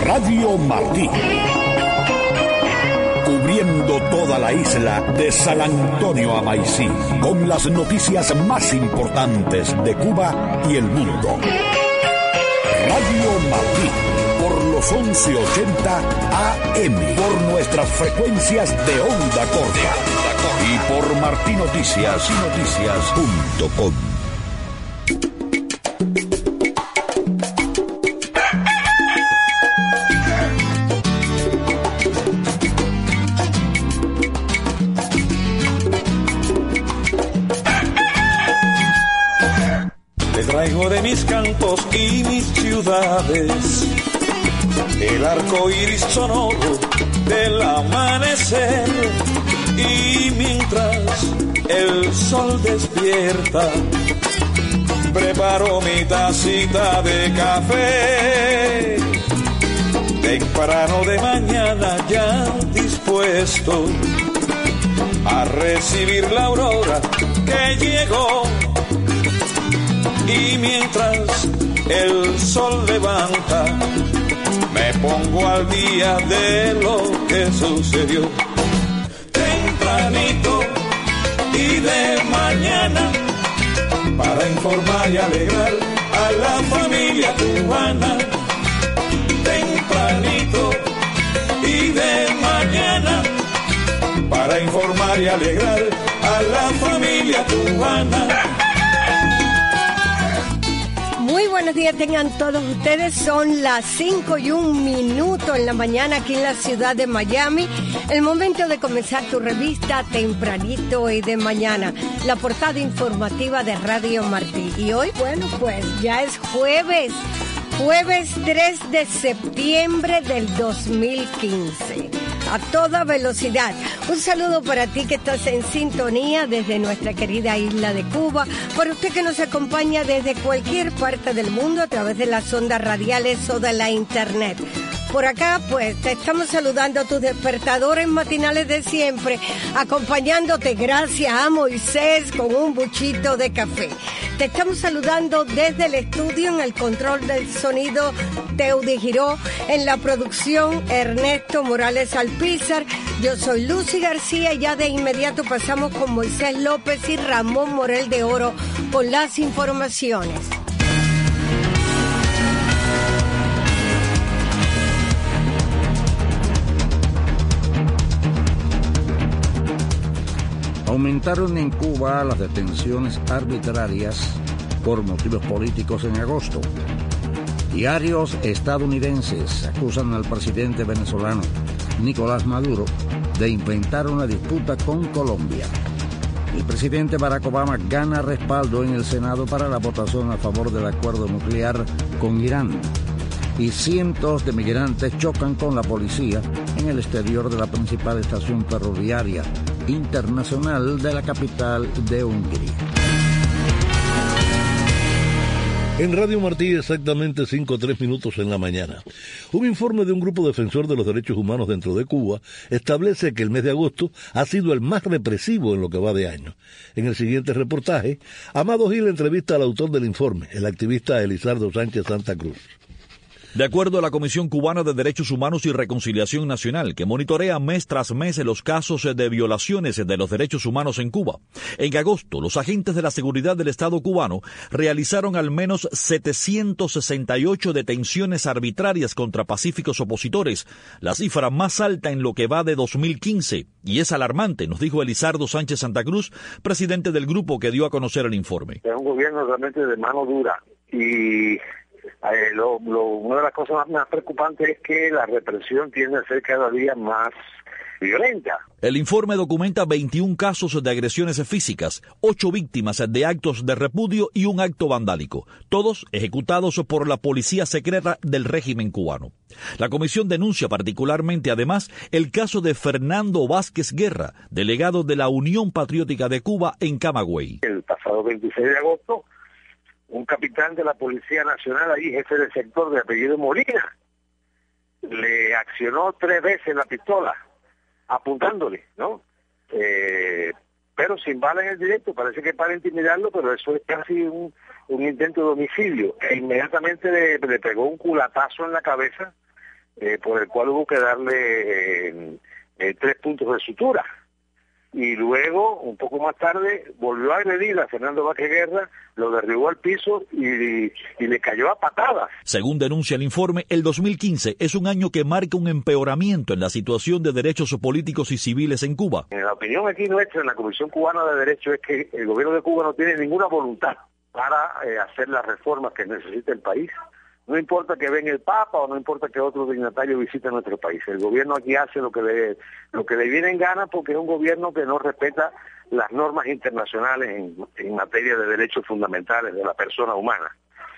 Radio Martí. Cubriendo toda la isla de San Antonio a Maicí, con las noticias más importantes de Cuba y el mundo. Radio Martí, por los 1180 AM, por nuestras frecuencias de onda corta y por martinoticias.com. Traigo de mis campos y mis ciudades el arco iris sonoro del amanecer, y mientras el sol despierta preparo mi tacita de café, temprano de mañana ya dispuesto a recibir la aurora que llegó. Y mientras el sol levanta, me pongo al día de lo que sucedió. Tempranito y de mañana, para informar y alegrar a la familia cubana. Tempranito y de mañana, para informar y alegrar a la familia cubana. Muy buenos días tengan todos ustedes, son las 5:01 en la mañana aquí en la ciudad de Miami. El momento de comenzar tu revista tempranito y de mañana, la portada informativa de Radio Martí. Y hoy, bueno, pues ya es jueves 3 de septiembre del 2015. A toda velocidad. Un saludo para ti que estás en sintonía desde nuestra querida isla de Cuba, para usted que nos acompaña desde cualquier parte del mundo a través de las ondas radiales o de la internet. Por acá, pues, te estamos saludando a tus despertadores matinales de siempre, acompañándote gracias a Moisés con un buchito de café. Te estamos saludando desde el estudio en el control del sonido Teudi Giró, en la producción Ernesto Morales Alpizar. Yo soy Lucy García y ya de inmediato pasamos con Moisés López y Ramón Morel de Oro con las informaciones. Aumentaron en Cuba las detenciones arbitrarias por motivos políticos en agosto. Diarios estadounidenses acusan al presidente venezolano Nicolás Maduro de inventar una disputa con Colombia. El presidente Barack Obama gana respaldo en el Senado para la votación a favor del acuerdo nuclear con Irán. Y cientos de migrantes chocan con la policía en el exterior de la principal estación ferroviaria internacional de la capital de Hungría. En Radio Martí, exactamente 5:03 en la mañana. Un informe de un grupo defensor de los derechos humanos dentro de Cuba establece que el mes de agosto ha sido el más represivo en lo que va de año. En el siguiente reportaje, Amado Gil entrevista al autor del informe, el activista Elizardo Sánchez Santa Cruz. De acuerdo a la Comisión Cubana de Derechos Humanos y Reconciliación Nacional, que monitorea mes tras mes los casos de violaciones de los derechos humanos en Cuba, en agosto los agentes de la seguridad del Estado cubano realizaron al menos 768 detenciones arbitrarias contra pacíficos opositores, la cifra más alta en lo que va de 2015, y es alarmante, nos dijo Elizardo Sánchez Santa Cruz, presidente del grupo que dio a conocer el informe. Es un gobierno realmente de mano dura y una de las cosas más preocupantes es que la represión tiende a ser cada día más violenta. El informe documenta 21 casos de agresiones físicas, 8 víctimas de actos de repudio y un acto vandálico, todos ejecutados por la policía secreta del régimen cubano. La comisión denuncia particularmente, además, el caso de Fernando Vázquez Guerra, delegado de la Unión Patriótica de Cuba en Camagüey. El pasado 26 de agosto, un capitán de la Policía Nacional, ahí jefe del sector de apellido Molina, le accionó 3 veces la pistola, apuntándole, ¿no? Pero sin bala en el directo, parece que para intimidarlo, pero eso es casi un intento de homicidio. E inmediatamente le pegó un culatazo en la cabeza por el cual hubo que darle 3 puntos de sutura. Y luego, un poco más tarde, volvió a agredir a Fernando Vázquez Guerra, lo derribó al piso y le cayó a patadas. Según denuncia el informe, el 2015 es un año que marca un empeoramiento en la situación de derechos políticos y civiles en Cuba. La opinión aquí nuestra en la Comisión Cubana de Derechos es que el gobierno de Cuba no tiene ninguna voluntad para hacer las reformas que necesita el país. No importa que venga el Papa o no importa que otro dignatario visite nuestro país. El gobierno aquí hace lo que le viene en gana porque es un gobierno que no respeta las normas internacionales en materia de derechos fundamentales de la persona humana.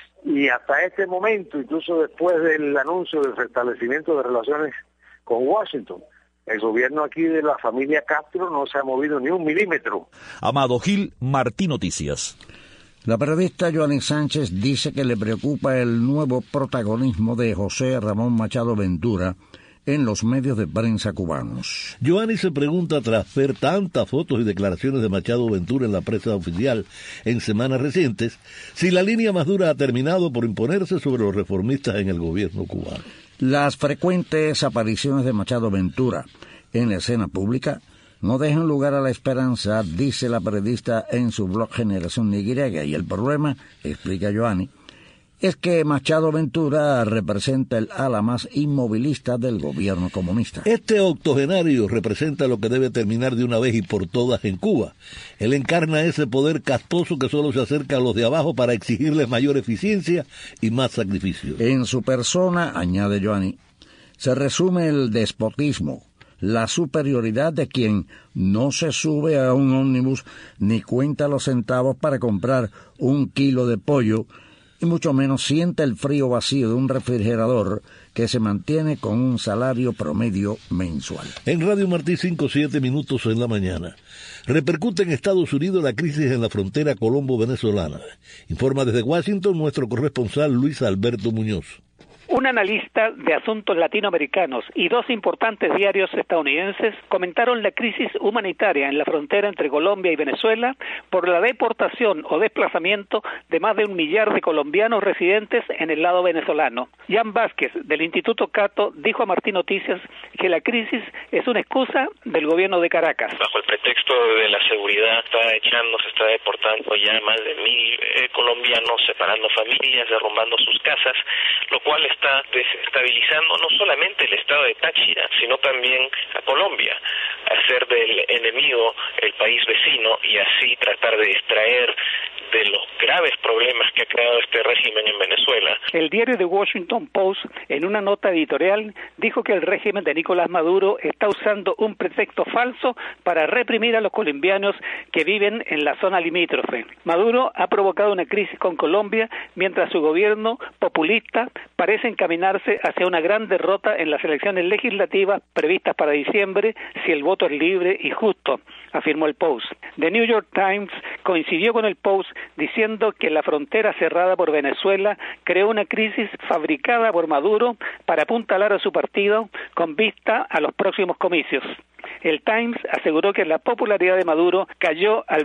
Y hasta este momento, incluso después del anuncio del restablecimiento de relaciones con Washington, el gobierno aquí de la familia Castro no se ha movido ni un milímetro. Amado Gil, Martí Noticias. La periodista Joanny Sánchez dice que le preocupa el nuevo protagonismo de José Ramón Machado Ventura en los medios de prensa cubanos. Joanny se pregunta, tras ver tantas fotos y declaraciones de Machado Ventura en la prensa oficial en semanas recientes, si la línea más dura ha terminado por imponerse sobre los reformistas en el gobierno cubano. Las frecuentes apariciones de Machado Ventura en la escena pública no dejan lugar a la esperanza, dice la periodista en su blog Generación Y, y el problema, explica Joanny, es que Machado Ventura representa el ala más inmovilista del gobierno comunista. Este octogenario representa lo que debe terminar de una vez y por todas en Cuba. Él encarna ese poder castoso que solo se acerca a los de abajo para exigirles mayor eficiencia y más sacrificio. En su persona, añade Joanny, se resume el despotismo, la superioridad de quien no se sube a un ómnibus ni cuenta los centavos para comprar 1 kilo de pollo, y mucho menos siente el frío vacío de un refrigerador que se mantiene con un salario promedio mensual. En Radio Martí, 5-7 minutos en la mañana. Repercute en Estados Unidos la crisis en la frontera colombo-venezolana. Informa desde Washington nuestro corresponsal Luis Alberto Muñoz. Un analista de asuntos latinoamericanos y 2 importantes diarios estadounidenses comentaron la crisis humanitaria en la frontera entre Colombia y Venezuela por la deportación o desplazamiento de más de 1 millar de colombianos residentes en el lado venezolano. Jan Vázquez, del Instituto Cato, dijo a Martí Noticias que la crisis es una excusa del gobierno de Caracas. Bajo el pretexto de la seguridad se está deportando ya más de 1.000 colombianos, separando familias, derrumbando sus casas, lo cual está desestabilizando no solamente el estado de Táchira, sino también a Colombia, hacer del enemigo el país vecino y así tratar de distraer de los graves problemas que ha creado este régimen en Venezuela. El diario The Washington Post, en una nota editorial, dijo que el régimen de Nicolás Maduro está usando un pretexto falso para reprimir a los colombianos que viven en la zona limítrofe. Maduro ha provocado una crisis con Colombia, mientras su gobierno populista parece encaminarse hacia una gran derrota en las elecciones legislativas previstas para diciembre si el voto es libre y justo, afirmó el Post. The New York Times coincidió con el Post diciendo que la frontera cerrada por Venezuela creó una crisis fabricada por Maduro para apuntalar a su partido con vista a los próximos comicios. El Times aseguró que la popularidad de Maduro cayó al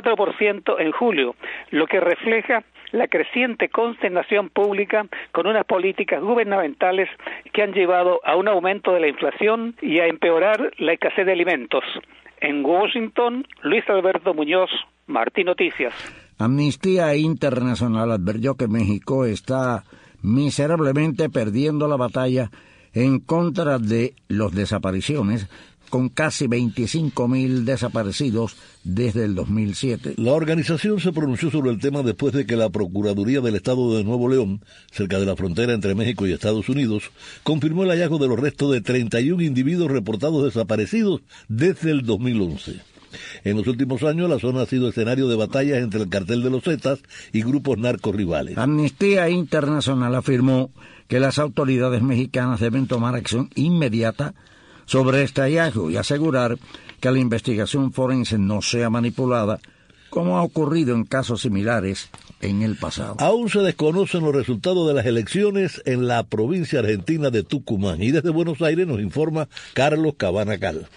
24% en julio, lo que refleja la creciente consternación pública con unas políticas gubernamentales que han llevado a un aumento de la inflación y a empeorar la escasez de alimentos. En Washington, Luis Alberto Muñoz, Martí Noticias. Amnistía Internacional advirtió que México está miserablemente perdiendo la batalla en contra de las desapariciones, con casi 25.000 desaparecidos desde el 2007. La organización se pronunció sobre el tema después de que la Procuraduría del Estado de Nuevo León, cerca de la frontera entre México y Estados Unidos, confirmó el hallazgo de los restos de 31 individuos reportados desaparecidos desde el 2011. En los últimos años, la zona ha sido escenario de batallas entre el cartel de los Zetas y grupos narcorrivales. Amnistía Internacional afirmó que las autoridades mexicanas deben tomar acción inmediata sobre este hallazgo y asegurar que la investigación forense no sea manipulada, como ha ocurrido en casos similares en el pasado. Aún se desconocen los resultados de las elecciones en la provincia argentina de Tucumán, y desde Buenos Aires nos informa Carlos Cabana Cal.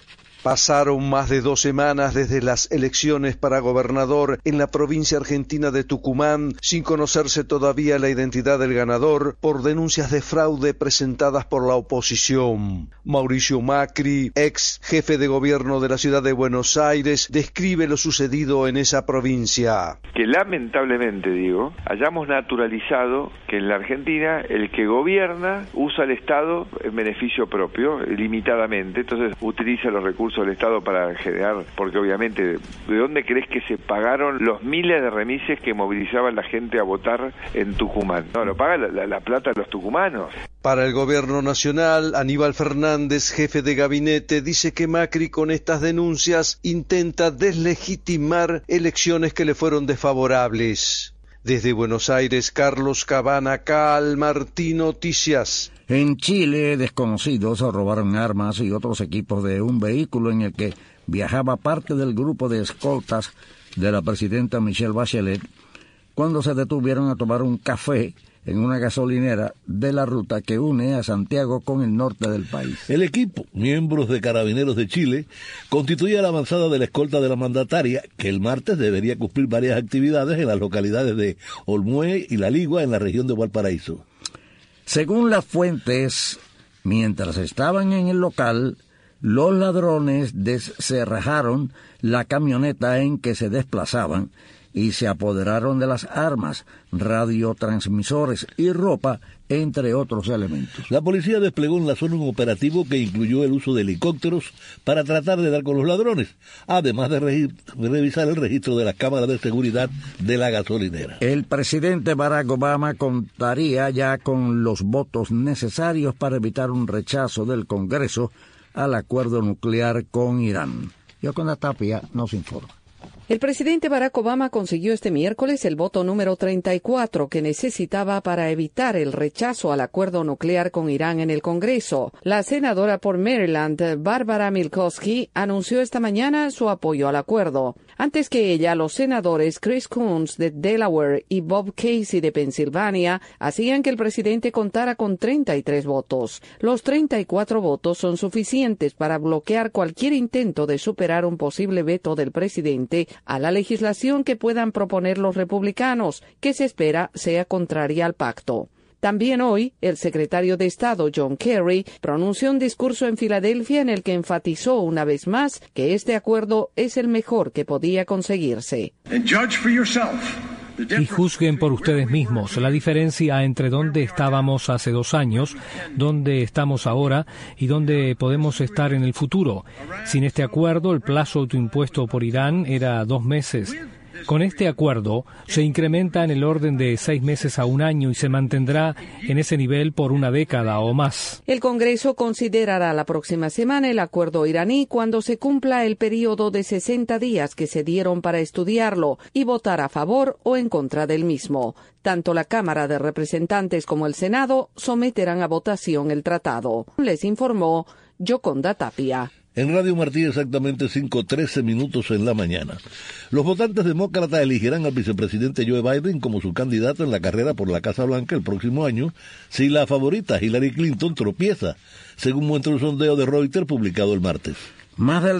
Pasaron más de 2 semanas desde las elecciones para gobernador en la provincia argentina de Tucumán, sin conocerse todavía la identidad del ganador por denuncias de fraude presentadas por la oposición. Mauricio Macri, ex jefe de gobierno de la ciudad de Buenos Aires, describe lo sucedido en esa provincia. Que lamentablemente, hayamos naturalizado que en la Argentina el que gobierna usa el Estado en beneficio propio, limitadamente, entonces utiliza los recursos del Estado para generar, porque obviamente, ¿de dónde crees que se pagaron los miles de remises que movilizaban la gente a votar en Tucumán? No, lo paga la plata de los tucumanos. Para el gobierno nacional, Aníbal Fernández, jefe de gabinete, dice que Macri con estas denuncias intenta deslegitimar elecciones que le fueron desfavorables. Desde Buenos Aires, Carlos Cabana, Cal Martín Noticias. En Chile, desconocidos robaron armas y otros equipos de un vehículo en el que viajaba parte del grupo de escoltas de la presidenta Michelle Bachelet cuando se detuvieron a tomar un café en una gasolinera de la ruta que une a Santiago con el norte del país. El equipo, miembros de Carabineros de Chile, constituye la avanzada de la escolta de la mandataria, que el martes debería cumplir varias actividades en las localidades de Olmué y La Ligua, en la región de Valparaíso. Según las fuentes, mientras estaban en el local, los ladrones descerrajaron la camioneta en que se desplazaban y se apoderaron de las armas, radiotransmisores y ropa, entre otros elementos. La policía desplegó en la zona un operativo que incluyó el uso de helicópteros para tratar de dar con los ladrones, además de revisar el registro de las cámaras de seguridad de la gasolinera. El presidente Barack Obama contaría ya con los votos necesarios para evitar un rechazo del Congreso al acuerdo nuclear con Irán. Yoconda Tapia nos informa. El presidente Barack Obama consiguió este miércoles el voto número 34 que necesitaba para evitar el rechazo al acuerdo nuclear con Irán en el Congreso. La senadora por Maryland, Barbara Mikulski, anunció esta mañana su apoyo al acuerdo. Antes que ella, los senadores Chris Coons de Delaware y Bob Casey de Pensilvania hacían que el presidente contara con 33 votos. Los 34 votos son suficientes para bloquear cualquier intento de superar un posible veto del presidente a la legislación que puedan proponer los republicanos, que se espera sea contraria al pacto. También hoy, el secretario de Estado John Kerry pronunció un discurso en Filadelfia en el que enfatizó una vez más que este acuerdo es el mejor que podía conseguirse. Y juzguen por ustedes mismos la diferencia entre dónde estábamos hace 2 años, dónde estamos ahora y dónde podemos estar en el futuro. Sin este acuerdo, el plazo autoimpuesto por Irán era 2 meses. Con este acuerdo se incrementa en el orden de 6 meses a 1 año y se mantendrá en ese nivel por 1 década o más. El Congreso considerará la próxima semana el acuerdo iraní cuando se cumpla el periodo de 60 días que se dieron para estudiarlo y votar a favor o en contra del mismo. Tanto la Cámara de Representantes como el Senado someterán a votación el tratado. Les informó Yoconda Tapia. En Radio Martí, exactamente 5:13 minutos en la mañana. Los votantes demócratas elegirán al vicepresidente Joe Biden como su candidato en la carrera por la Casa Blanca el próximo año si la favorita Hillary Clinton tropieza, según muestra un sondeo de Reuters publicado el martes. Más del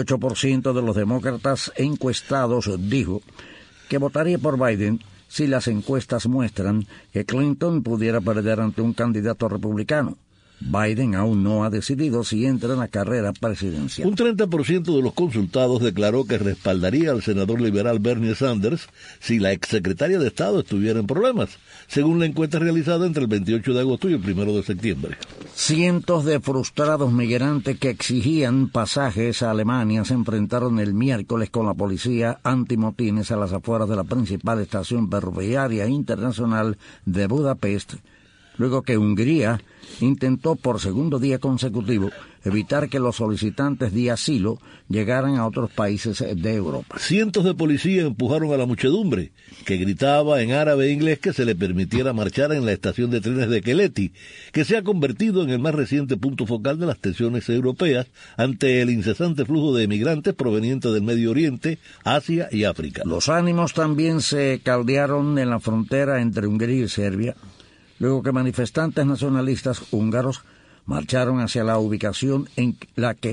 38% de los demócratas encuestados dijo que votaría por Biden si las encuestas muestran que Clinton pudiera perder ante un candidato republicano. Biden aún no ha decidido si entra en la carrera presidencial. Un 30% de los consultados declaró que respaldaría al senador liberal Bernie Sanders si la exsecretaria de Estado estuviera en problemas, según la encuesta realizada entre el 28 de agosto y el 1 de septiembre. Cientos de frustrados migrantes que exigían pasajes a Alemania se enfrentaron el miércoles con la policía antimotines a las afueras de la principal estación ferroviaria internacional de Budapest, luego que Hungría intentó por segundo día consecutivo evitar que los solicitantes de asilo llegaran a otros países de Europa. Cientos de policías empujaron a la muchedumbre, que gritaba en árabe e inglés que se le permitiera marchar en la estación de trenes de Keleti, que se ha convertido en el más reciente punto focal de las tensiones europeas ante el incesante flujo de emigrantes provenientes del Medio Oriente, Asia y África. Los ánimos también se caldearon en la frontera entre Hungría y Serbia, luego que manifestantes nacionalistas húngaros marcharon hacia la ubicación en la que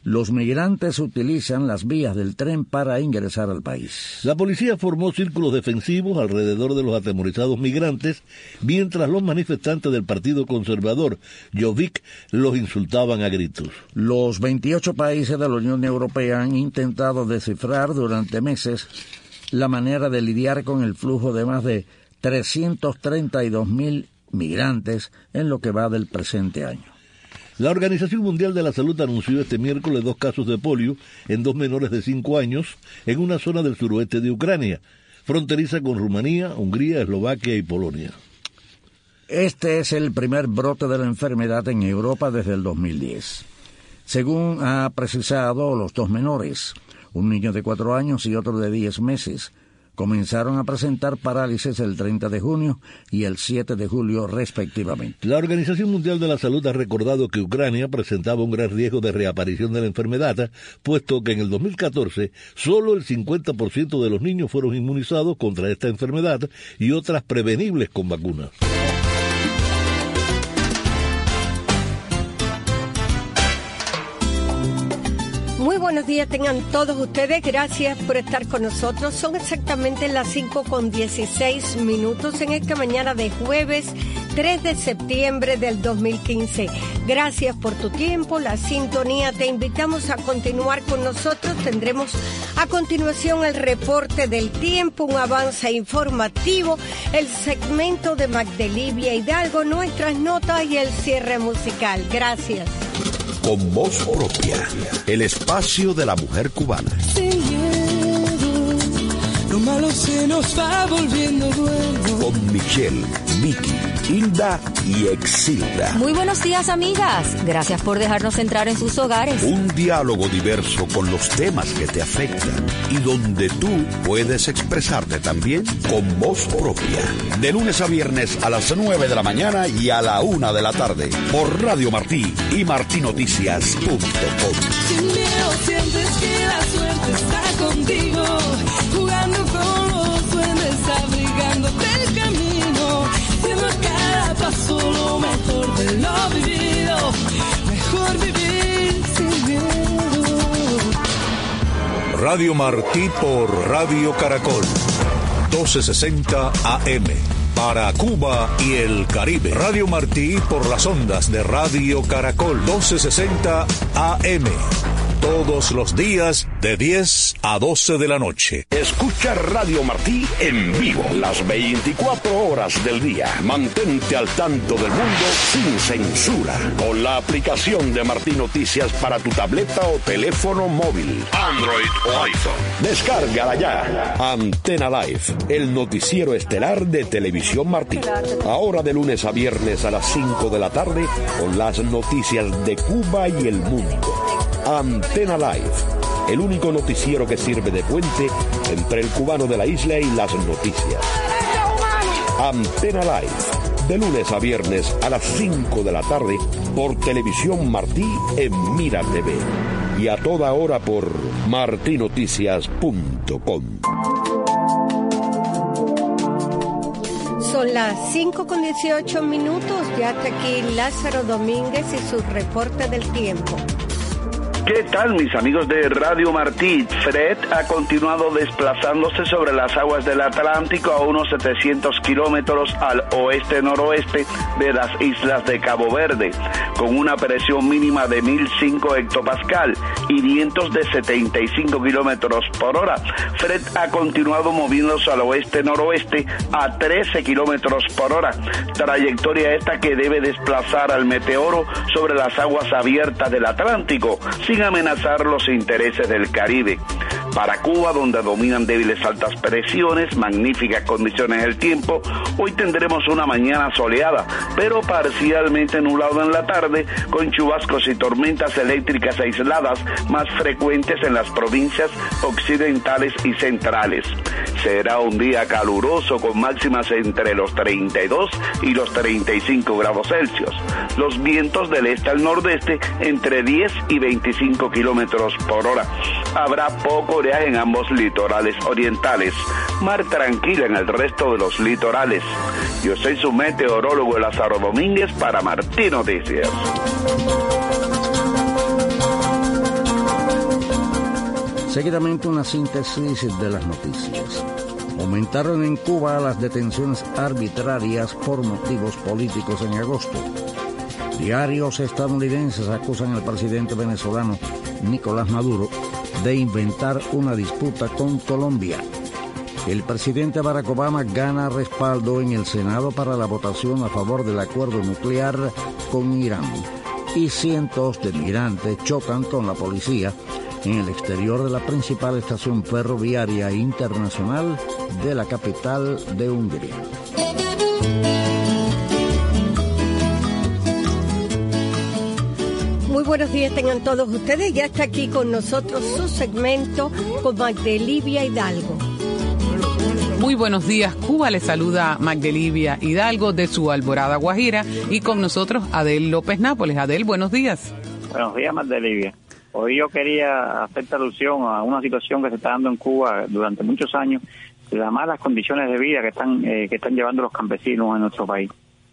Los migrantes utilizan las vías del tren para ingresar al país. La policía formó círculos defensivos alrededor de los atemorizados migrantes, mientras los manifestantes del Partido Conservador, Jobbik, los insultaban a gritos. Los 28 países de la Unión Europea han intentado descifrar durante meses la manera de lidiar con el flujo de más de 332.000 migrantes en lo que va del presente año. La Organización Mundial de la Salud anunció este miércoles 2 casos de polio en 2 menores de 5 años en una zona del suroeste de Ucrania, fronteriza con Rumanía, Hungría, Eslovaquia y Polonia. Este es el primer brote de la enfermedad en Europa desde el 2010. Según ha precisado, los 2 menores, un niño de 4 años y otro de 10 meses, comenzaron a presentar parálisis el 30 de junio y el 7 de julio respectivamente. La Organización Mundial de la Salud ha recordado que Ucrania presentaba un gran riesgo de reaparición de la enfermedad, puesto que en el 2014 solo el 50% de los niños fueron inmunizados contra esta enfermedad y otras prevenibles con vacunas. Muy buenos días tengan todos ustedes, gracias por estar con nosotros. Son exactamente las 5:16 en esta mañana de jueves 3 de septiembre del 2015. Gracias por tu tiempo, la sintonía. Te invitamos a continuar con nosotros. Tendremos a continuación el reporte del tiempo, un avance informativo, el segmento de Magdelivia Hidalgo, nuestras notas y el cierre musical. Gracias. Con voz propia, el espacio de la mujer cubana. Sin miedo, lo malo se nos va volviendo bueno. Con Michelle, Vicky, Hilda y Exilda. Muy buenos días, amigas. Gracias por dejarnos entrar en sus hogares. Un diálogo diverso con los temas que te afectan y donde tú puedes expresarte también con voz propia. De lunes a viernes a las 9 de la mañana y a la 1 de la tarde por Radio Martí y martinoticias.com. Sin miedo sientes que la suerte está contigo, jugando con los duendes, abrigándote el camino, siendo cada paso lo mejor de lo vivido, mejor vivir sin miedo. Radio Martí por Radio Caracol, 1260 AM. Para Cuba y el Caribe. Radio Martí por las ondas de Radio Caracol, 1260 AM. Todos los días de 10 a 12 de la noche. Escucha Radio Martí en vivo las 24 horas del día. Mantente al tanto del mundo sin censura con la aplicación de Martí Noticias para tu tableta o teléfono móvil, Android o iPhone. Descárgala ya. Antena Live, el noticiero estelar de Televisión Martí. Ahora de lunes a viernes a las 5 de la tarde con las noticias de Cuba y el mundo. Antena Live, el único noticiero que sirve de puente entre el cubano de la isla y las noticias. Antena Live, de lunes a viernes a las 5 de la tarde por Televisión Martí en Mira TV y a toda hora por martinoticias.com. Son las 5:18. Ya está aquí Lázaro Domínguez y su reporte del tiempo. ¿Qué tal, mis amigos de Radio Martí? Fred ha continuado desplazándose sobre las aguas del Atlántico a unos 700 kilómetros al oeste-noroeste de las islas de Cabo Verde, con una presión mínima de 1005 hectopascal y vientos de 75 kilómetros por hora. Fred ha continuado moviéndose al oeste-noroeste a 13 kilómetros por hora, trayectoria esta que debe desplazar al meteoro sobre las aguas abiertas del Atlántico, sin amenazar los intereses del Caribe. Para Cuba, donde dominan débiles altas presiones, magníficas condiciones del tiempo, hoy tendremos una mañana soleada, pero parcialmente nublado en la tarde, con chubascos y tormentas eléctricas aisladas más frecuentes en las provincias occidentales y centrales. Será un día caluroso con máximas entre los 32 y los 35 grados Celsius. Los vientos del este al nordeste entre 10 y 25 kilómetros por hora. Habrá poco oleaje en ambos litorales orientales. Mar tranquila en el resto de los litorales. Yo soy su meteorólogo Lázaro Domínguez para Martí Noticias. Seguidamente una síntesis de las noticias. Aumentaron en Cuba las detenciones arbitrarias por motivos políticos en agosto. Diarios estadounidenses acusan al presidente venezolano Nicolás Maduro de inventar una disputa con Colombia. El presidente Barack Obama gana respaldo en el Senado para la votación a favor del acuerdo nuclear con Irán. Y cientos de migrantes chocan con la policía en el exterior de la principal estación ferroviaria internacional de la capital de Hungría. Muy buenos días tengan todos ustedes. Ya está aquí con nosotros su segmento con Magdelivia Hidalgo. Muy buenos días, Cuba. Les saluda Magdelivia Hidalgo de su Alborada Guajira y con nosotros Adel López Nápoles. Adel, buenos días. Buenos días, Magdelivia. Hoy yo quería hacer alusión a una situación que se está dando en Cuba durante muchos años, las malas condiciones de vida que están llevando los campesinos en nuestro país.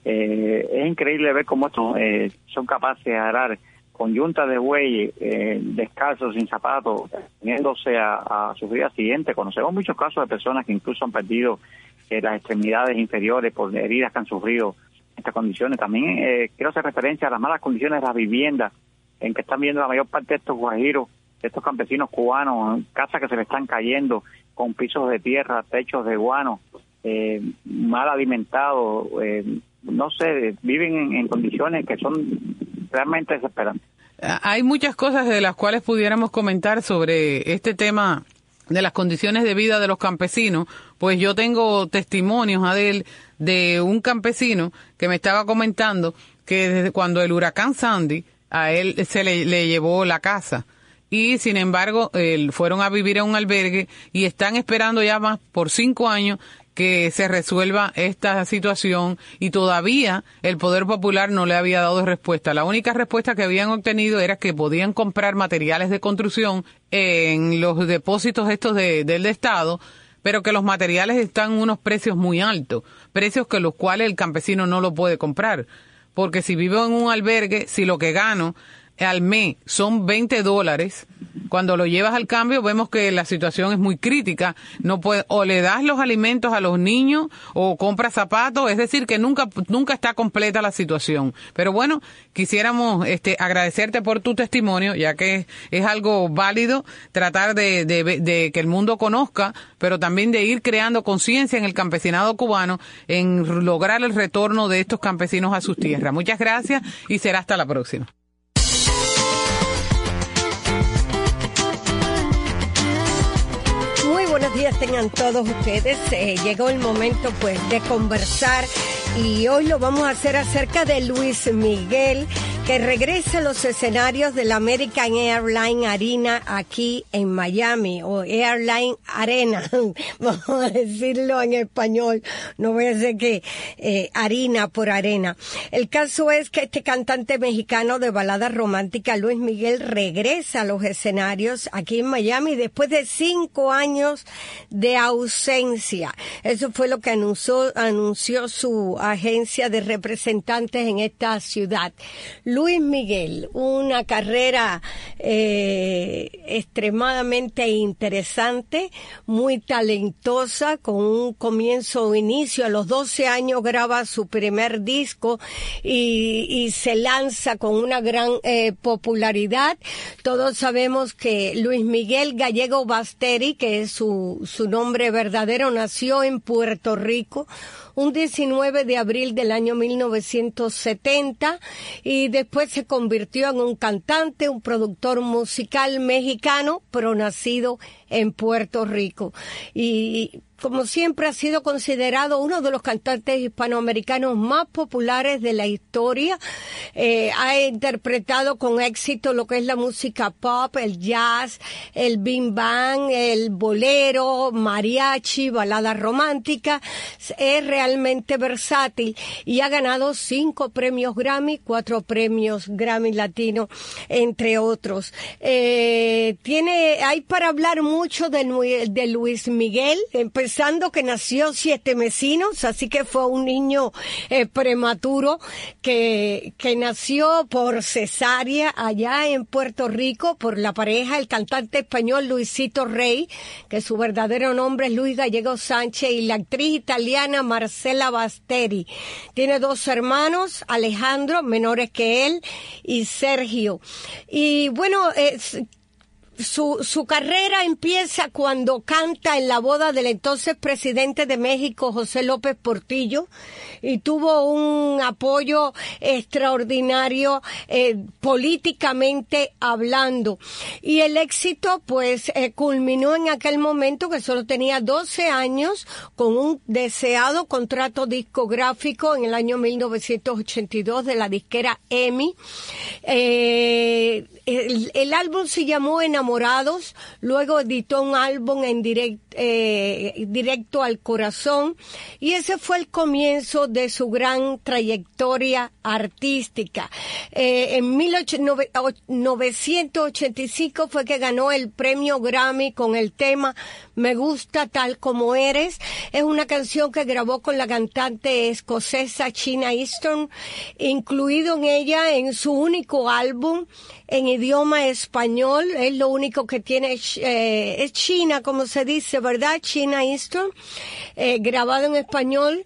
Es increíble ver cómo estos son capaces de arar con yuntas de bueyes, descalzos, sin zapatos, teniéndose a sufrir accidentes. Conocemos muchos casos de personas que incluso han perdido las extremidades inferiores por heridas que han sufrido en estas condiciones. También quiero hacer referencia a las malas condiciones de las viviendas en que están viendo la mayor parte de estos guajiros, de estos campesinos cubanos, casas que se les están cayendo con pisos de tierra, techos de guano, mal alimentados, no sé, viven en condiciones que son realmente desesperantes. Hay muchas cosas de las cuales pudiéramos comentar sobre este tema de las condiciones de vida de los campesinos. Pues yo tengo testimonios, Adel, de un campesino que me estaba comentando que desde cuando el huracán Sandy a él se le llevó la casa y sin embargo fueron a vivir a un albergue y están esperando ya más por 5 años que se resuelva esta situación y todavía el Poder Popular no le había dado respuesta. La única respuesta que habían obtenido era que podían comprar materiales de construcción en los depósitos estos del Estado, pero que los materiales están a unos precios muy altos, precios que los cuales el campesino no lo puede comprar. Porque si vivo en un albergue, si lo que gano al mes son $20, cuando lo llevas al cambio vemos que la situación es muy crítica. No puede, o le das los alimentos a los niños o compras zapatos, es decir que nunca está completa la situación. Pero bueno, quisiéramos agradecerte por tu testimonio, ya que es algo válido tratar de que el mundo conozca, pero también de ir creando conciencia en el campesinado cubano en lograr el retorno de estos campesinos a sus tierras. Muchas gracias y será hasta la próxima. Buenos días tengan todos ustedes. Llegó el momento pues de conversar y hoy lo vamos a hacer acerca de Luis Miguel, que regresa a los escenarios de la American Airlines Arena aquí en Miami, o Airline Arena, vamos a decirlo en español, no voy a decir que harina por arena. El caso es que este cantante mexicano de balada romántica, Luis Miguel, regresa a los escenarios aquí en Miami después de 5 años de ausencia. Eso fue lo que anunció su agencia de representantes en esta ciudad. Luis Miguel, una carrera extremadamente interesante, muy talentosa, con un comienzo o inicio. A los 12 años graba su primer disco y se lanza con una gran popularidad. Todos sabemos que Luis Miguel Gallego Basteri, que es su nombre verdadero, nació en Puerto Rico un 19 de abril del año 1970 y después se convirtió en un cantante, un productor musical mexicano, pero nacido en Puerto Rico. Y como siempre ha sido considerado uno de los cantantes hispanoamericanos más populares de la historia. Ha interpretado con éxito lo que es la música pop, el jazz, el bing bang, el bolero, mariachi, balada romántica. Es realmente versátil y ha ganado 5 premios Grammy, 4 premios Grammy Latino, entre otros. Hay para hablar mucho de Luis Miguel. Empezamos confesando que nació 7 mesinos, así que fue un niño prematuro que nació por cesárea allá en Puerto Rico por la pareja, el cantante español Luisito Rey, que su verdadero nombre es Luis Gallego Sánchez, y la actriz italiana Marcela Basteri. Tiene 2 hermanos, Alejandro, menores que él, y Sergio. Y bueno, su carrera empieza cuando canta en la boda del entonces presidente de México, José López Portillo, y tuvo un apoyo extraordinario políticamente hablando. Y el éxito pues culminó en aquel momento que solo tenía 12 años con un deseado contrato discográfico en el año 1982 de la disquera EMI. El álbum se llamó Enamorados, luego editó un álbum en directo al corazón, y ese fue el comienzo de su gran trayectoria artística. En 1985 fue que ganó el premio Grammy con el tema Me gusta tal como eres. Es una canción que grabó con la cantante escocesa China Easton, incluido en ella en su único álbum en idioma español. Es lo único que tiene, es China, como se dice, ¿verdad? China Easton, grabado en español.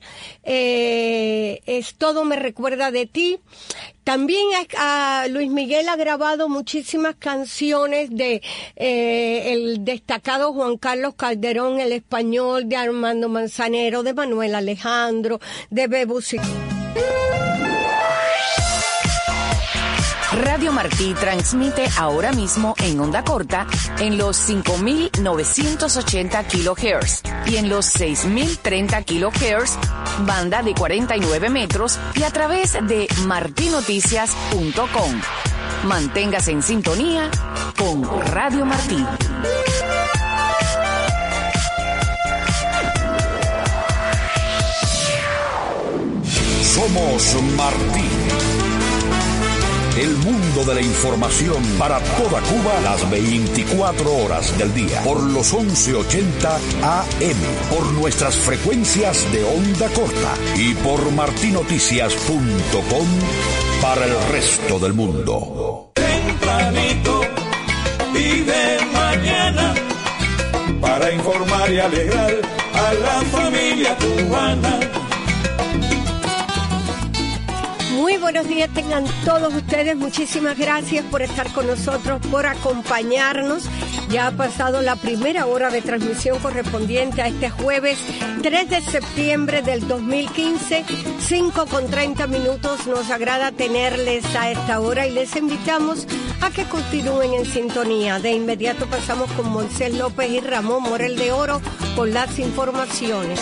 Es Todo me recuerda de ti. También a Luis Miguel ha grabado muchísimas canciones de el destacado Juan Carlos Calderón, el español, de Armando Manzanero, de Manuel Alejandro, de Bebo. Radio Martí transmite ahora mismo en onda corta en los 5.980 kHz y en los 6.030 kHz, banda de 49 metros, y a través de martinoticias.com. Manténgase en sintonía con Radio Martí. Somos Martí. El mundo de la información para toda Cuba las 24 horas del día. Por los 1180 AM, por nuestras frecuencias de onda corta y por martinoticias.com para el resto del mundo. Tempranito y de mañana, para informar y alegrar a la familia cubana. Muy buenos días tengan todos ustedes, muchísimas gracias por estar con nosotros, por acompañarnos. Ya ha pasado la primera hora de transmisión correspondiente a este jueves 3 de septiembre del 2015, 5:30. Nos agrada tenerles a esta hora y les invitamos a que continúen en sintonía. De inmediato pasamos con Moisés López y Ramón Morel de Oro con las informaciones.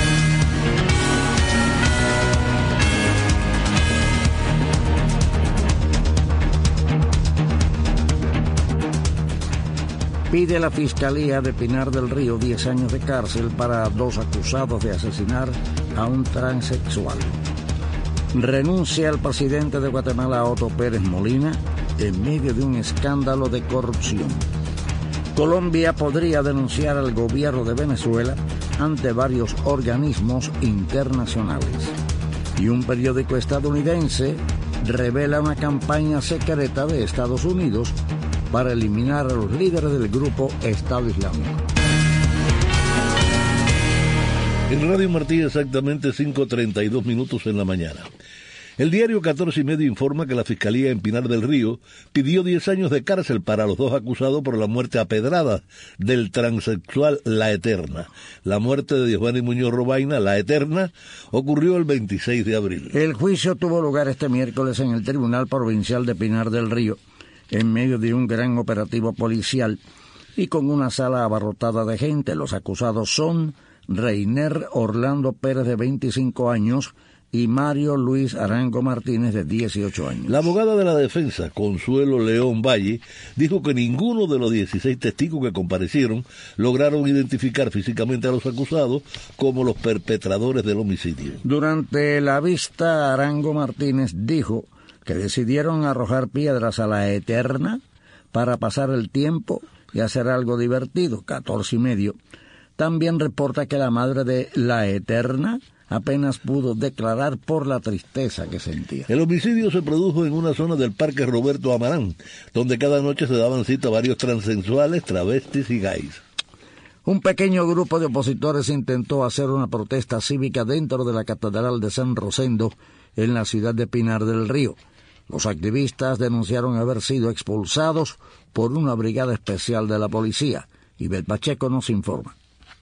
Pide la Fiscalía de Pinar del Río 10 años de cárcel para 2 acusados de asesinar a un transexual. Renuncia el presidente de Guatemala, Otto Pérez Molina, en medio de un escándalo de corrupción. Colombia podría denunciar al gobierno de Venezuela ante varios organismos internacionales. Y un periódico estadounidense revela una campaña secreta de Estados Unidos para eliminar a los líderes del grupo Estado Islámico. En Radio Martí exactamente 5:32 en la mañana. El diario 14 y medio informa que la Fiscalía en Pinar del Río pidió 10 años de cárcel para los 2 acusados por la muerte a pedradas del transexual La Eterna. La muerte de Giovanni Muñoz Robaina, La Eterna, ocurrió el 26 de abril. El juicio tuvo lugar este miércoles en el Tribunal Provincial de Pinar del Río, en medio de un gran operativo policial y con una sala abarrotada de gente. Los acusados son Reiner Orlando Pérez, de 25 años, y Mario Luis Arango Martínez, de 18 años. La abogada de la defensa, Consuelo León Valle, dijo que ninguno de los 16 testigos que comparecieron lograron identificar físicamente a los acusados como los perpetradores del homicidio. Durante la vista, Arango Martínez dijo que decidieron arrojar piedras a La Eterna para pasar el tiempo y hacer algo divertido. 14 y medio también reporta que la madre de la Eterna apenas pudo declarar por la tristeza que sentía. El homicidio se produjo en una zona del Parque Roberto Amarán, donde cada noche se daban cita varios transexuales, travestis y gays. Un pequeño grupo de opositores intentó hacer una protesta cívica dentro de la Catedral de San Rosendo, en la ciudad de Pinar del Río. Los activistas denunciaron haber sido expulsados por una brigada especial de la policía. Ivette Pacheco nos informa.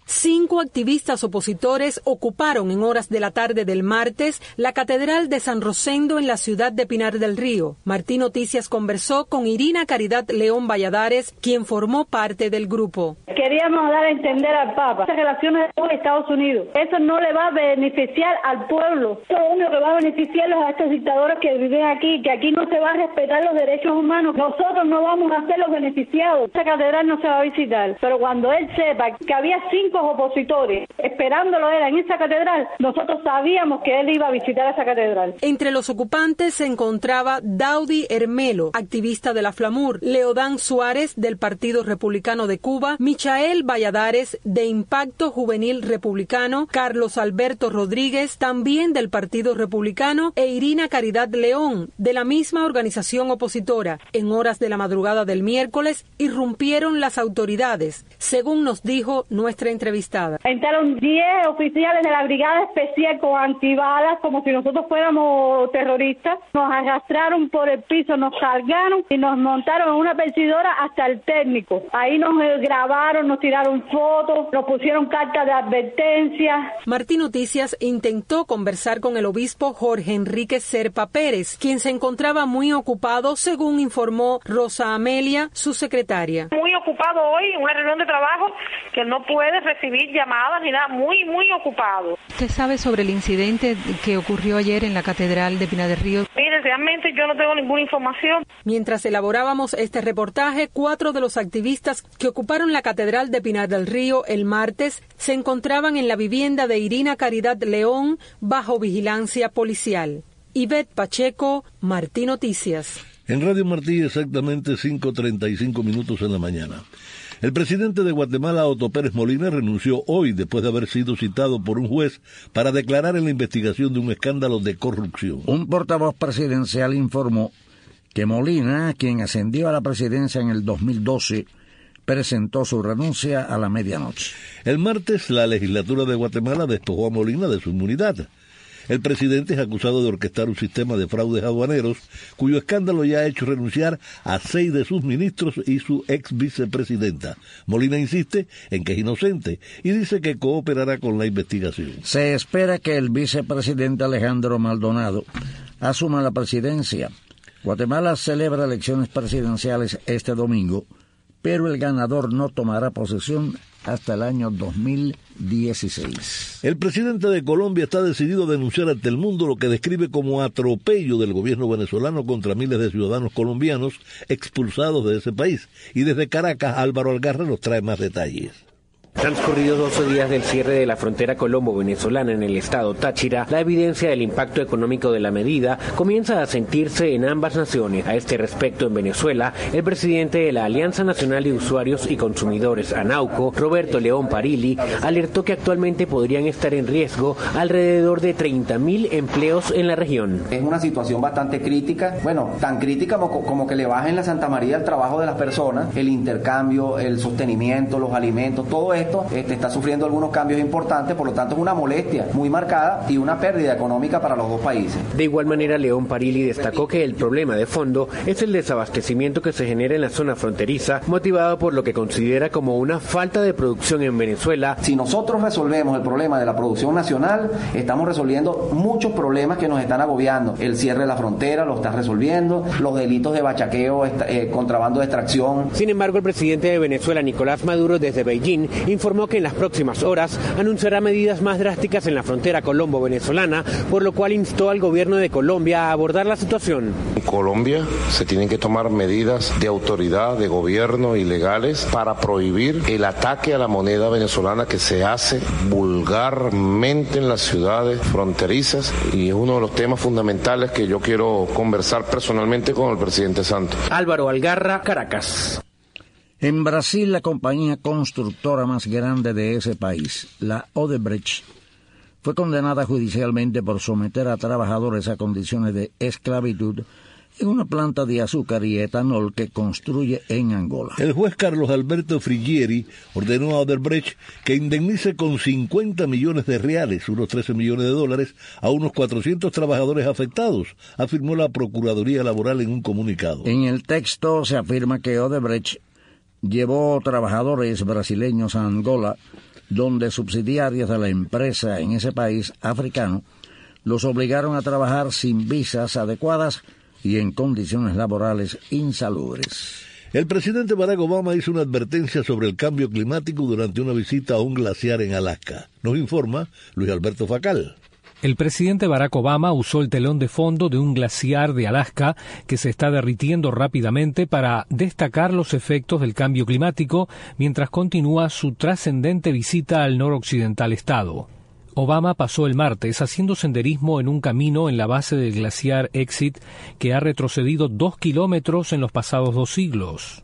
5 activistas opositores ocuparon en horas de la tarde del martes la Catedral de San Rosendo en la ciudad de Pinar del Río. Martín Noticias conversó con Irina Caridad León Valladares, quien formó parte del grupo. Queríamos dar a entender al Papa las relaciones con Estados Unidos. Eso no le va a beneficiar al pueblo. Eso lo único que va a beneficiar a estos dictadores que viven aquí, que aquí no se va a respetar los derechos humanos. Nosotros no vamos a ser los beneficiados. Esta catedral no se va a visitar. Pero cuando él sepa que había 5 opositores esperándolo era en esa catedral, nosotros sabíamos que él iba a visitar esa catedral. Entre los ocupantes se encontraba Daudi Hermelo, activista de la Flamur, Leodán Suárez del Partido Republicano de Cuba, Michael Valladares de Impacto Juvenil Republicano, Carlos Alberto Rodríguez también del Partido Republicano e Irina Caridad León de la misma organización opositora. En horas de la madrugada del miércoles irrumpieron las autoridades, según nos dijo nuestra entrevistada. Entraron 10 oficiales de la Brigada Especial con antibalas, como si nosotros fuéramos terroristas. Nos arrastraron por el piso, nos cargaron y nos montaron en una perseguidora hasta el técnico. Ahí nos grabaron, nos tiraron fotos, nos pusieron cartas de advertencia. Martín Noticias intentó conversar con el obispo Jorge Enrique Serpa Pérez, quien se encontraba muy ocupado, según informó Rosa Amelia, su secretaria. Muy ocupado hoy en una reunión de trabajo que no puede recibir llamadas ni nada, muy ocupado. ¿Usted sabe sobre el incidente que ocurrió ayer en la Catedral de Pinar del Río? Mire, realmente yo no tengo ninguna información. Mientras elaborábamos este reportaje, 4 de los activistas que ocuparon la Catedral de Pinar del Río el martes se encontraban en la vivienda de Irina Caridad León bajo vigilancia policial. Ivette Pacheco, Martín Noticias. En Radio Martí exactamente 5:35 minutos en la mañana. El presidente de Guatemala, Otto Pérez Molina, renunció hoy después de haber sido citado por un juez para declarar en la investigación de un escándalo de corrupción. Un portavoz presidencial informó que Molina, quien ascendió a la presidencia en el 2012, presentó su renuncia a la medianoche. El martes, la legislatura de Guatemala despojó a Molina de su inmunidad. El presidente es acusado de orquestar un sistema de fraudes aduaneros, cuyo escándalo ya ha hecho renunciar a 6 de sus ministros y su ex vicepresidenta. Molina insiste en que es inocente y dice que cooperará con la investigación. Se espera que el vicepresidente Alejandro Maldonado asuma la presidencia. Guatemala celebra elecciones presidenciales este domingo, pero el ganador no tomará posesión hasta el año 2016. El presidente de Colombia está decidido a denunciar ante el mundo lo que describe como atropello del gobierno venezolano contra miles de ciudadanos colombianos expulsados de ese país. Y desde Caracas, Álvaro Algarra nos trae más detalles. Transcurridos 12 días del cierre de la frontera colombo-venezolana en el estado Táchira, la evidencia del impacto económico de la medida comienza a sentirse en ambas naciones. A este respecto, en Venezuela, el presidente de la Alianza Nacional de Usuarios y Consumidores, ANAUCO, Roberto León Parili, alertó que actualmente podrían estar en riesgo alrededor de 30.000 empleos en la región. Es una situación bastante crítica, tan crítica como que le bajen la Santa María el trabajo de las personas, el intercambio, el sostenimiento, los alimentos, todo esto está sufriendo algunos cambios importantes, por lo tanto es una molestia muy marcada y una pérdida económica para los dos países. De igual manera, León Parili destacó que el problema de fondo es el desabastecimiento que se genera en la zona fronteriza, motivado por lo que considera como una falta de producción en Venezuela. Si nosotros resolvemos el problema de la producción nacional, estamos resolviendo muchos problemas que nos están agobiando. El cierre de la frontera lo está resolviendo, los delitos de bachaqueo, contrabando de extracción. Sin embargo, el presidente de Venezuela, Nicolás Maduro, desde Beijing, informó que en las próximas horas anunciará medidas más drásticas en la frontera colombo-venezolana, por lo cual instó al gobierno de Colombia a abordar la situación. En Colombia se tienen que tomar medidas de autoridad, de gobierno y legales para prohibir el ataque a la moneda venezolana que se hace vulgarmente en las ciudades fronterizas, y es uno de los temas fundamentales que yo quiero conversar personalmente con el presidente Santos. Álvaro Algarra, Caracas. En Brasil, la compañía constructora más grande de ese país, la Odebrecht, fue condenada judicialmente por someter a trabajadores a condiciones de esclavitud en una planta de azúcar y etanol que construye en Angola. El juez Carlos Alberto Frigieri ordenó a Odebrecht que indemnice con 50 millones de reales, unos 13 millones de dólares, a unos 400 trabajadores afectados, afirmó la Procuraduría Laboral en un comunicado. En el texto se afirma que Odebrecht llevó trabajadores brasileños a Angola, donde subsidiarias de la empresa en ese país africano los obligaron a trabajar sin visas adecuadas y en condiciones laborales insalubres. El presidente Barack Obama hizo una advertencia sobre el cambio climático durante una visita a un glaciar en Alaska. Nos informa Luis Alberto Facal. El presidente Barack Obama usó el telón de fondo de un glaciar de Alaska que se está derritiendo rápidamente para destacar los efectos del cambio climático mientras continúa su trascendente visita al noroccidental estado. Obama pasó el martes haciendo senderismo en un camino en la base del glaciar Exit que ha retrocedido 2 kilómetros en los pasados 2 siglos.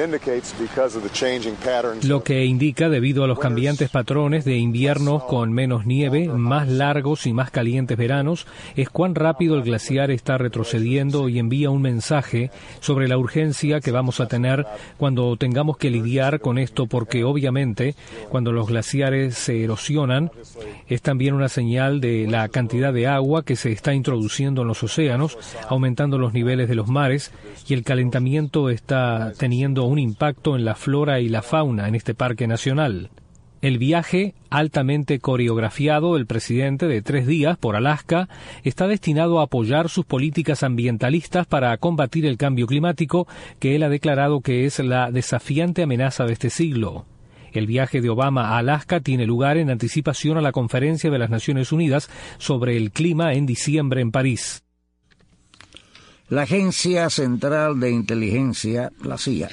Lo que indica, debido a los cambiantes patrones de inviernos con menos nieve, más largos y más calientes veranos, es cuán rápido el glaciar está retrocediendo y envía un mensaje sobre la urgencia que vamos a tener cuando tengamos que lidiar con esto, porque obviamente cuando los glaciares se erosionan, es también una señal de la cantidad de agua que se está introduciendo en los océanos, aumentando los niveles de los mares, y el calentamiento está teniendo un impacto en la flora y la fauna en este parque nacional. El viaje, altamente coreografiado del presidente de 3 días por Alaska, está destinado a apoyar sus políticas ambientalistas para combatir el cambio climático, que él ha declarado que es la desafiante amenaza de este siglo. El viaje de Obama a Alaska tiene lugar en anticipación a la Conferencia de las Naciones Unidas sobre el Clima en diciembre en París. La Agencia Central de Inteligencia, la CIA,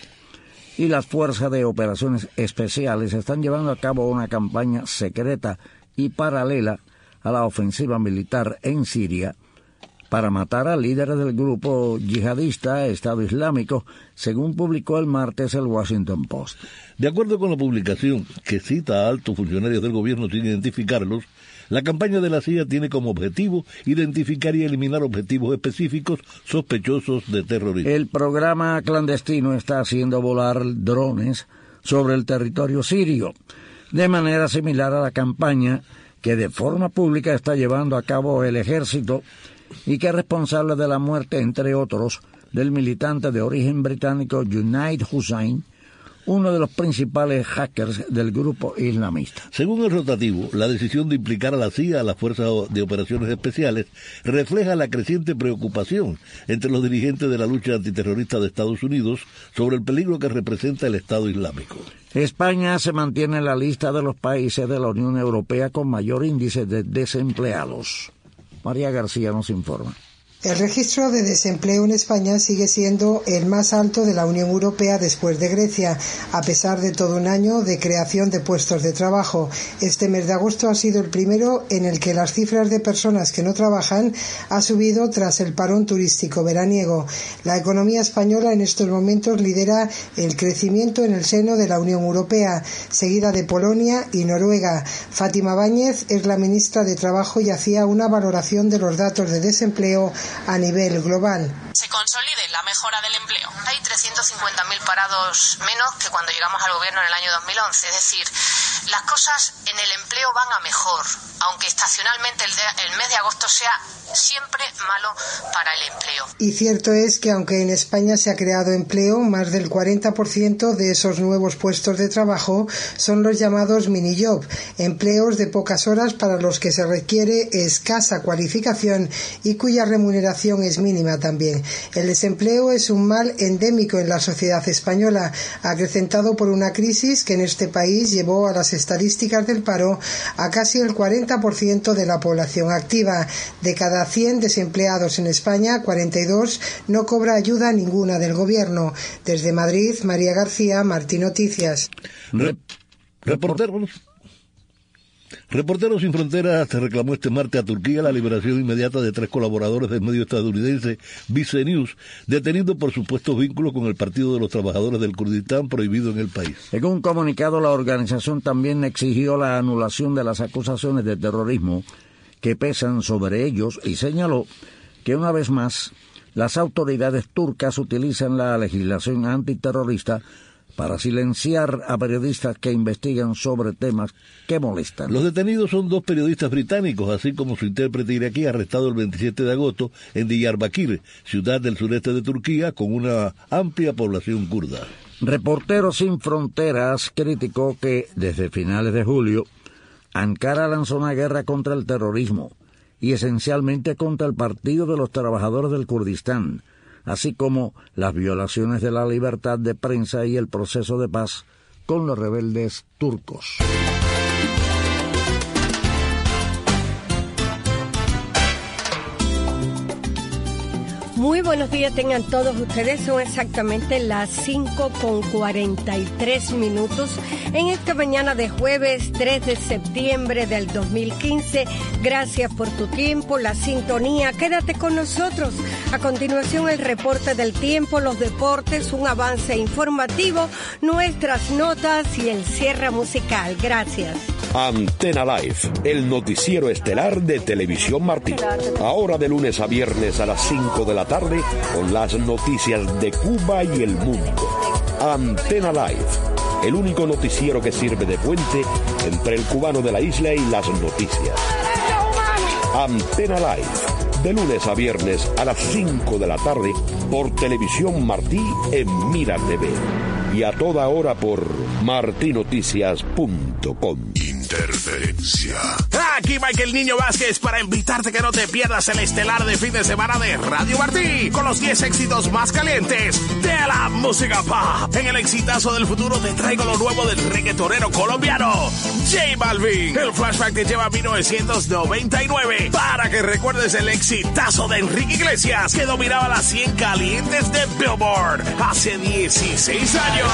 y las Fuerzas de Operaciones Especiales están llevando a cabo una campaña secreta y paralela a la ofensiva militar en Siria para matar a líderes del grupo yihadista Estado Islámico, según publicó el martes el Washington Post. De acuerdo con la publicación, que cita a altos funcionarios del gobierno sin identificarlos, la campaña de la CIA tiene como objetivo identificar y eliminar objetivos específicos sospechosos de terrorismo. El programa clandestino está haciendo volar drones sobre el territorio sirio, de manera similar a la campaña que de forma pública está llevando a cabo el ejército y que es responsable de la muerte, entre otros, del militante de origen británico Junaid Hussain, uno de los principales hackers del grupo islamista. Según el rotativo, la decisión de implicar a la CIA, a las Fuerzas de Operaciones Especiales, refleja la creciente preocupación entre los dirigentes de la lucha antiterrorista de Estados Unidos sobre el peligro que representa el Estado Islámico. España se mantiene en la lista de los países de la Unión Europea con mayor índice de desempleados. María García nos informa. El registro de desempleo en España sigue siendo el más alto de la Unión Europea después de Grecia, a pesar de todo un año de creación de puestos de trabajo. Este mes de agosto ha sido el primero en el que las cifras de personas que no trabajan ha subido tras el parón turístico veraniego. La economía española en estos momentos lidera el crecimiento en el seno de la Unión Europea, seguida de Polonia y Noruega. Fátima Báñez es la ministra de Trabajo y hacía una valoración de los datos de desempleo a nivel global. Se consolide la mejora del empleo. Hay 350.000 parados menos que cuando llegamos al gobierno en el año 2011. Es decir, las cosas en el empleo van a mejor, aunque estacionalmente el mes de agosto sea siempre malo para el empleo. Y cierto es que aunque en España se ha creado empleo, más del 40% de esos nuevos puestos de trabajo son los llamados mini-job, empleos de pocas horas para los que se requiere escasa cualificación y cuya remuneración es mínima también. El desempleo es un mal endémico en la sociedad española, acrecentado por una crisis que en este país llevó a las estadísticas del paro a casi el 40% de la población activa. De cada 100 desempleados en España, 42 no cobra ayuda ninguna del gobierno. Desde Madrid, María García, Martí Noticias. Reporteros Sin Fronteras reclamó este martes a Turquía la liberación inmediata de 3 colaboradores del medio estadounidense Vice News, detenidos por supuestos vínculos con el Partido de los Trabajadores del Kurdistán prohibido en el país. En un comunicado, la organización también exigió la anulación de las acusaciones de terrorismo que pesan sobre ellos y señaló que una vez más las autoridades turcas utilizan la legislación antiterrorista para silenciar a periodistas que investigan sobre temas que molestan. Los detenidos son 2 periodistas británicos, así como su intérprete iraquí arrestado el 27 de agosto en Diyarbakir, ciudad del sureste de Turquía, con una amplia población kurda. Reporteros Sin Fronteras criticó que desde finales de julio Ankara lanzó una guerra contra el terrorismo y esencialmente contra el Partido de los Trabajadores del Kurdistán, así como las violaciones de la libertad de prensa y el proceso de paz con los rebeldes turcos. Muy buenos días tengan todos ustedes, son exactamente las 5:43 en esta mañana de jueves 3 de septiembre del 2015. Gracias por tu tiempo, la sintonía, quédate con nosotros. A continuación el reporte del tiempo, los deportes, un avance informativo, nuestras notas y el cierre musical. Gracias. Antena Live, el noticiero estelar de Televisión Martí. Ahora de lunes a viernes a las 5 de la tarde con las noticias de Cuba y el mundo. Antena Live, el único noticiero que sirve de puente entre el cubano de la isla y las noticias. Antena Live, de lunes a viernes a las 5 de la tarde por Televisión Martí en Mira TV. Y a toda hora por martinoticias.com. Interferencia. Aquí Michael Niño Vázquez para invitarte que no te pierdas el estelar de fin de semana de Radio Martí con los 10 éxitos más calientes de la música pop. En el exitazo del futuro te traigo lo nuevo del reggaetonero colombiano J Balvin. El flashback te lleva a 1999 para que recuerdes el exitazo de Enrique Iglesias que dominaba las 100 calientes de Billboard hace 16 años.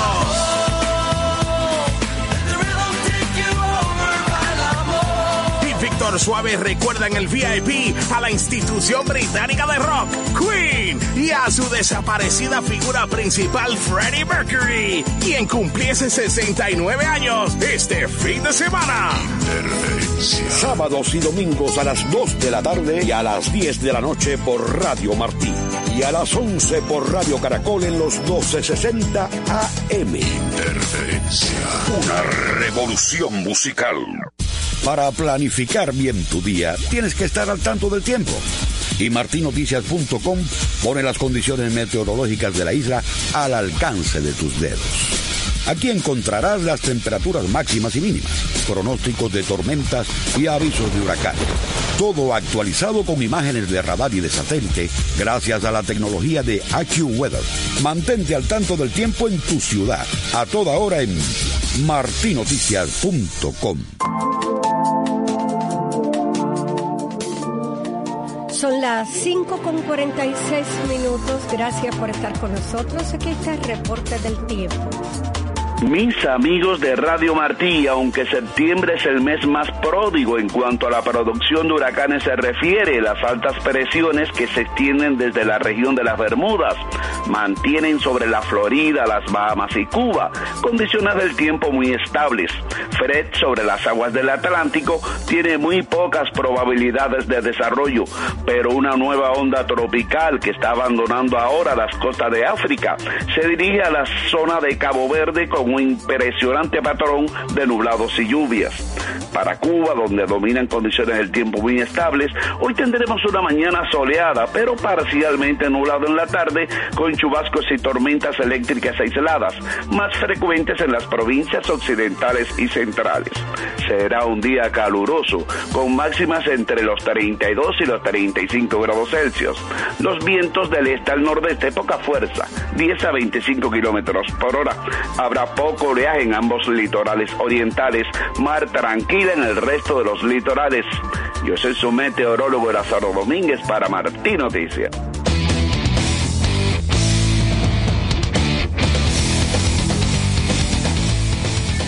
Víctor Suave recuerda en el VIP a la institución británica de rock, Queen, y a su desaparecida figura principal, Freddie Mercury, quien cumpliese 69 años este fin de semana. Sábados y domingos a las 2 de la tarde y a las 10 de la noche por Radio Martí. Y a las 11 por Radio Caracol en los 1260 AM. Interferencia. Una revolución musical. Para planificar bien tu día, tienes que estar al tanto del tiempo. Y martinoticias.com pone las condiciones meteorológicas de la isla al alcance de tus dedos. Aquí encontrarás las temperaturas máximas y mínimas, pronósticos de tormentas y avisos de huracanes. Todo actualizado con imágenes de radar y de satélite gracias a la tecnología de AccuWeather. Mantente al tanto del tiempo en tu ciudad, a toda hora en martinoticias.com. Son las 5:46. Gracias por estar con nosotros. Aquí está el reporte del tiempo. Mis amigos de Radio Martí, aunque septiembre es el mes más pródigo en cuanto a la producción de huracanes se refiere, las altas presiones que se extienden desde la región de las Bermudas mantienen sobre la Florida, las Bahamas y Cuba condiciones del tiempo muy estables. Fred sobre las aguas del Atlántico tiene muy pocas probabilidades de desarrollo, pero una nueva onda tropical que está abandonando ahora las costas de África se dirige a la zona de Cabo Verde con un impresionante patrón de nublados y lluvias. Para Cuba, donde dominan condiciones del tiempo muy estables, hoy tendremos una mañana soleada, pero parcialmente nublado en la tarde, con chubascos y tormentas eléctricas aisladas, más frecuentes en las provincias occidentales y centrales. Será un día caluroso, con máximas entre los 32 y los 35 grados Celsius. Los vientos del este al nordeste, poca fuerza, 10 a 25 kilómetros por hora. Habrá poco oleaje en ambos litorales orientales, mar tranquila en el resto de los litorales. Yo soy su meteorólogo Lázaro Domínguez para Martí Noticias.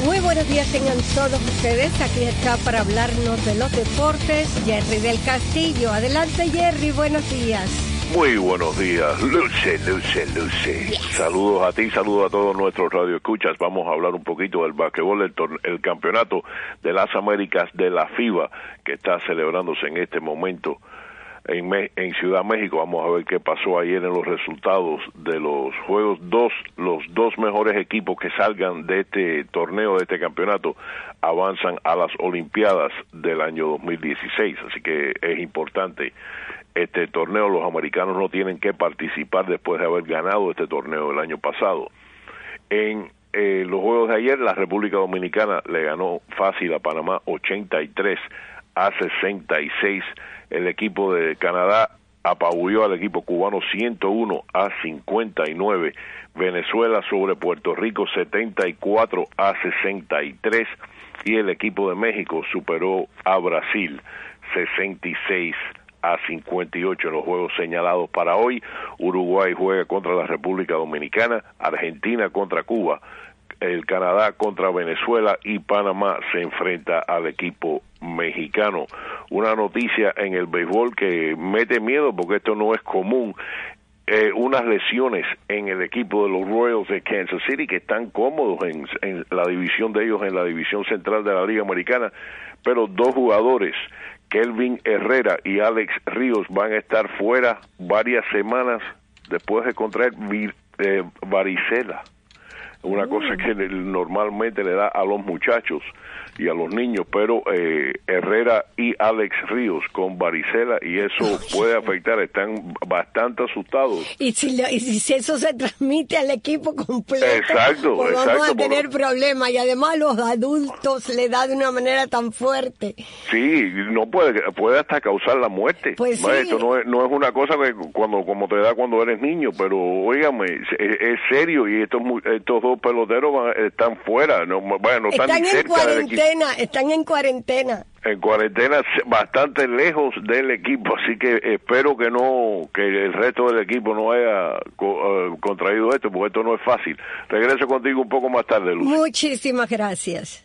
Muy buenos días tengan todos ustedes. Aquí está para hablarnos de los deportes Jerry del Castillo. Adelante, Jerry, buenos días. Muy buenos días, Luce. Yes. Saludos a ti, saludos a todos nuestros radioescuchas. Vamos a hablar un poquito del basquetbol, el campeonato de las Américas de la FIBA, que está celebrándose en este momento en Ciudad México. Vamos a ver qué pasó ayer en los resultados de los juegos. Los dos mejores equipos que salgan de este torneo, de este campeonato, avanzan a las Olimpiadas del año 2016, así que es importante este torneo. Los americanos no tienen que participar después de haber ganado este torneo el año pasado. En los juegos de ayer, la República Dominicana le ganó fácil a Panamá 83-66. El equipo de Canadá apabulló al equipo cubano 101-59. Venezuela sobre Puerto Rico 74-63. Y el equipo de México superó a Brasil 66-58 en los juegos señalados para hoy. Uruguay juega contra la República Dominicana, Argentina contra Cuba, el Canadá contra Venezuela y Panamá se enfrenta al equipo mexicano. Una noticia en el béisbol que mete miedo porque esto no es común. Unas lesiones en el equipo de los Royals de Kansas City, que están cómodos en la división de ellos, en la división central de la Liga Americana, pero dos jugadores, Kelvin Herrera y Alex Ríos, van a estar fuera varias semanas después de contraer varicela, una cosa que normalmente le da a los muchachos y a los niños, pero Herrera y Alex Ríos con varicela, y eso puede afectar, están bastante asustados. Y si eso se transmite al equipo completo, exacto, pues vamos a tener problemas, y además los adultos le da de una manera tan fuerte. Sí, no puede hasta causar la muerte. Pues sí. Esto no es una cosa que como te da cuando eres niño, pero óigame, es serio, y estos dos peloteros están fuera, no están ni cerca del equipo. Están en cuarentena. En cuarentena, bastante lejos del equipo, así que espero que el resto del equipo no haya contraído esto, porque esto no es fácil. Regreso contigo un poco más tarde, Luz. Muchísimas gracias.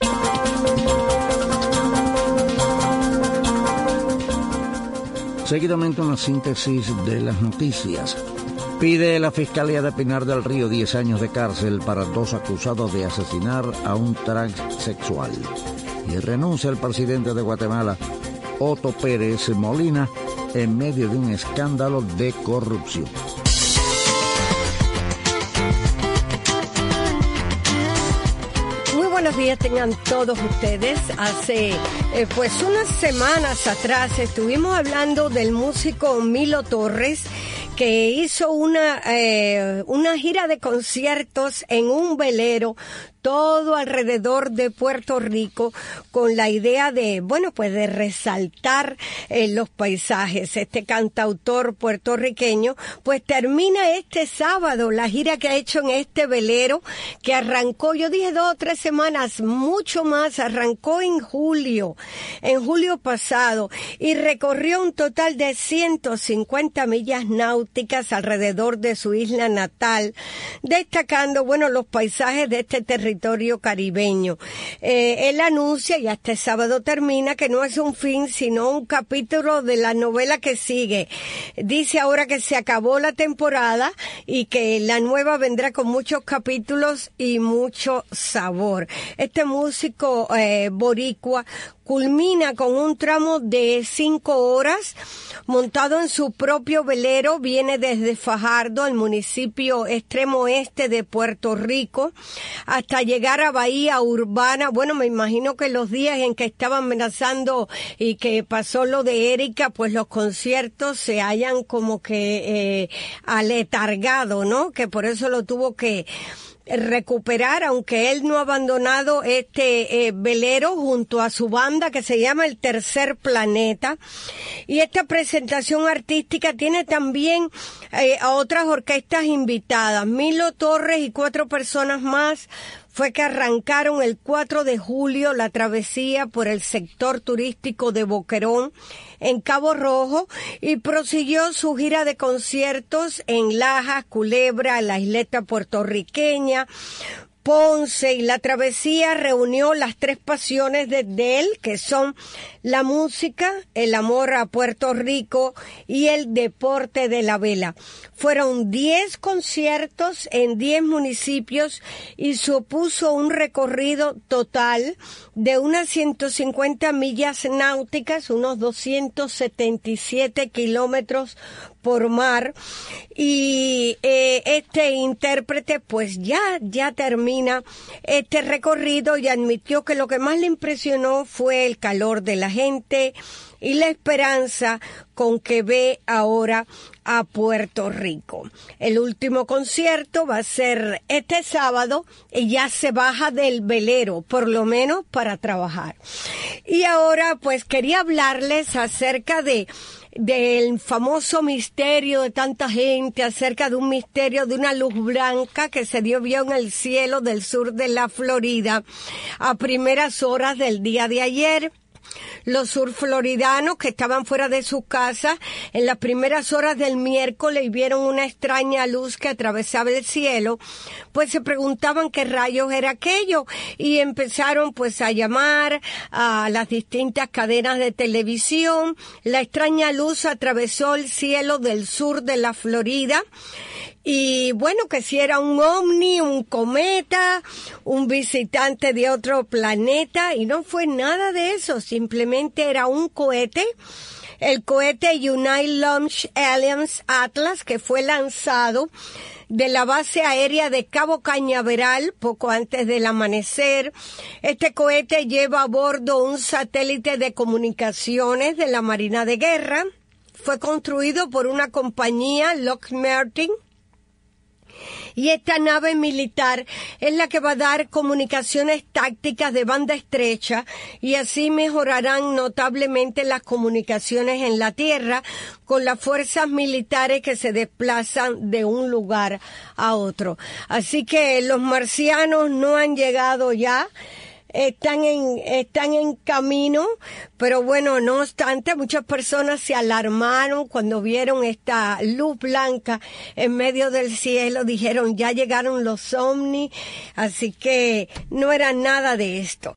Seguidamente una síntesis de las noticias. Pide la Fiscalía de Pinar del Río 10 años de cárcel para dos acusados de asesinar a un transexual. Y renuncia el presidente de Guatemala, Otto Pérez Molina, en medio de un escándalo de corrupción. Buenos días tengan todos ustedes. Hace pues unas semanas atrás estuvimos hablando del músico Milo Torres, que hizo una gira de conciertos en un velero todo alrededor de Puerto Rico, con la idea de, de resaltar los paisajes. Este cantautor puertorriqueño, pues termina este sábado la gira que ha hecho en este velero, que arrancó, yo dije 2 o 3 semanas, mucho más, arrancó en julio pasado, y recorrió un total de 150 millas náuticas alrededor de su isla natal, destacando, los paisajes de este territorio caribeño. Él anuncia, y este sábado termina, que no es un fin, sino un capítulo de la novela que sigue. Dice ahora que se acabó la temporada y que la nueva vendrá con muchos capítulos y mucho sabor. Este músico boricua culmina con un tramo de 5 horas montado en su propio velero. Viene desde Fajardo, el municipio extremo oeste de Puerto Rico, hasta llegar a Bahía Urbana. Me imagino que los días en que estaba amenazando y que pasó lo de Erika, pues los conciertos se hayan como que aletargado, ¿no? Que por eso lo tuvo que recuperar, aunque él no ha abandonado este velero junto a su banda que se llama El Tercer Planeta. Y esta presentación artística tiene también a otras orquestas invitadas. Milo Torres y 4 personas más fue que arrancaron el 4 de julio la travesía por el sector turístico de Boquerón, en Cabo Rojo, y prosiguió su gira de conciertos en Lajas, Culebra, la isleta puertorriqueña, Ponce y la travesía reunió las tres pasiones de él, que son la música, el amor a Puerto Rico y el deporte de la vela. Fueron 10 conciertos en 10 municipios y supuso un recorrido total de unas 150 millas náuticas, unos 277 kilómetros por mar, y este intérprete pues ya termina este recorrido y admitió que lo que más le impresionó fue el calor de la gente y la esperanza con que ve ahora a Puerto Rico. El último concierto va a ser este sábado y ya se baja del velero, por lo menos para trabajar. Y ahora pues quería hablarles acerca del famoso misterio de tanta gente, acerca de un misterio de una luz blanca que se vio en el cielo del sur de la Florida a primeras horas del día de ayer. Los surfloridanos que estaban fuera de sus casas en las primeras horas del miércoles vieron una extraña luz que atravesaba el cielo, pues se preguntaban qué rayos era aquello y empezaron pues a llamar a las distintas cadenas de televisión. La extraña luz atravesó el cielo del sur de la Florida. Y bueno, que si era un ovni, un cometa, un visitante de otro planeta, y no fue nada de eso, simplemente era un cohete, el cohete United Launch Alliance Atlas, que fue lanzado de la base aérea de Cabo Cañaveral poco antes del amanecer. Este cohete lleva a bordo un satélite de comunicaciones de la Marina de Guerra. Fue construido por una compañía, Lockheed Martin, y esta nave militar es la que va a dar comunicaciones tácticas de banda estrecha y así mejorarán notablemente las comunicaciones en la Tierra con las fuerzas militares que se desplazan de un lugar a otro. Así que los marcianos no han llegado ya. Están en camino, pero bueno, no obstante, muchas personas se alarmaron cuando vieron esta luz blanca en medio del cielo, dijeron ya llegaron los ovnis, así que no era nada de esto.